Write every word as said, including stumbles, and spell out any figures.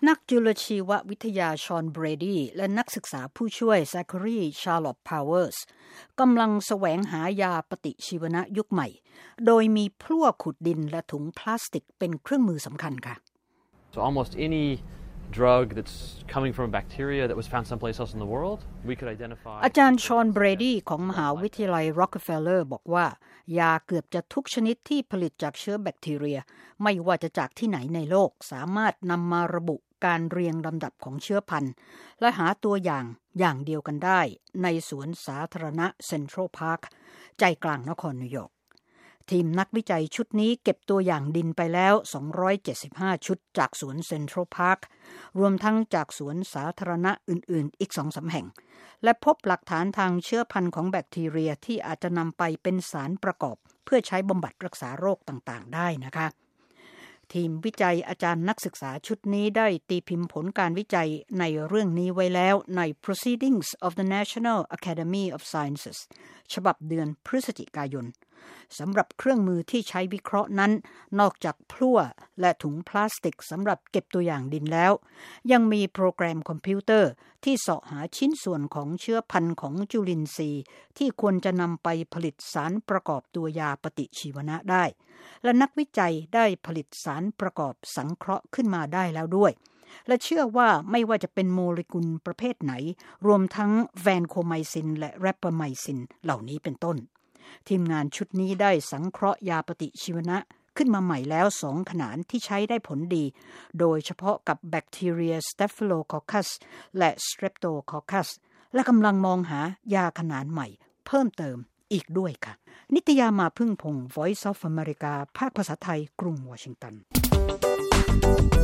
นักจุลชีววิทยาชอนเบรดีและนักศึกษาผู้ช่วยแซคคารีชาร์ลอตต์พาวเวอร์สกำลังแสวงหายาปฏิชีวนะยุคใหม่โดยมีพลั่วขุดดินและถุงพลาสติกเป็นเครื่องมือสำคัญค่ะ So almost any drug that's coming from a bacteria that was found someplace else in the world, we could identify อาจารย์ชอนเบรดีของมหาวิทยาลัย Rockefeller บอกว่ายาเกือบจะทุกชนิดที่ผลิตจากเชื้อแบคทีเรียไม่ว่าจะจากที่ไหนในโลกสามารถนำมาระบุการเรียงลำดับของเชื้อพันธุ์และหาตัวอย่างอย่างเดียวกันได้ในสวนสาธารณะเซ็นทรัลพาร์คใจกลางนครนิวยอร์กทีมนักวิจัยชุดนี้เก็บตัวอย่างดินไปแล้วสองร้อยเจ็ดสิบห้าชุดจากสวนเซ็นทรัลพาร์ครวมทั้งจากสวนสาธารณะอื่นๆอีก สองถึงสาม แห่งและพบหลักฐานทางเชื้อพันธุ์ของแบคทีเรียที่อาจจะนำไปเป็นสารประกอบเพื่อใช้บำบัดรักษาโรคต่างๆได้นะคะทีมวิจัยอาจารย์นักศึกษาชุดนี้ได้ตีพิมพ์ผลการวิจัยในเรื่องนี้ไว้แล้วใน Proceedings of the National Academy of Sciences ฉบับเดือนพฤศจิกายนสำหรับเครื่องมือที่ใช้วิเคราะห์นั้นนอกจากพลั่วและถุงพลาสติกสำหรับเก็บตัวอย่างดินแล้วยังมีโปรแกรมคอมพิวเตอร์ที่เสาะหาชิ้นส่วนของเชื้อพันธุ์ของจุลินทรีย์ที่ควรจะนำไปผลิตสารประกอบตัวยาปฏิชีวนะได้และนักวิจัยได้ผลิตสารประกอบสังเคราะห์ขึ้นมาได้แล้วด้วยและเชื่อว่าไม่ว่าจะเป็นโมเลกุลประเภทไหนรวมทั้งแวนโคไมซินและแรปเปอร์ไมซินเหล่านี้เป็นต้นทีมงานชุดนี้ได้สังเคราะห์ยาปฏิชีวนะขึ้นมาใหม่แล้วสองขนาดที่ใช้ได้ผลดีโดยเฉพาะกับแบคทีเรีย Staphylococcus และ Streptococcus และกำลังมองหายาขนาดใหม่เพิ่มเติมอีกด้วยค่ะนิตยามาพึ่งพงศ์ Voice of America ภาคภาษาไทยกรุงวอชิงตัน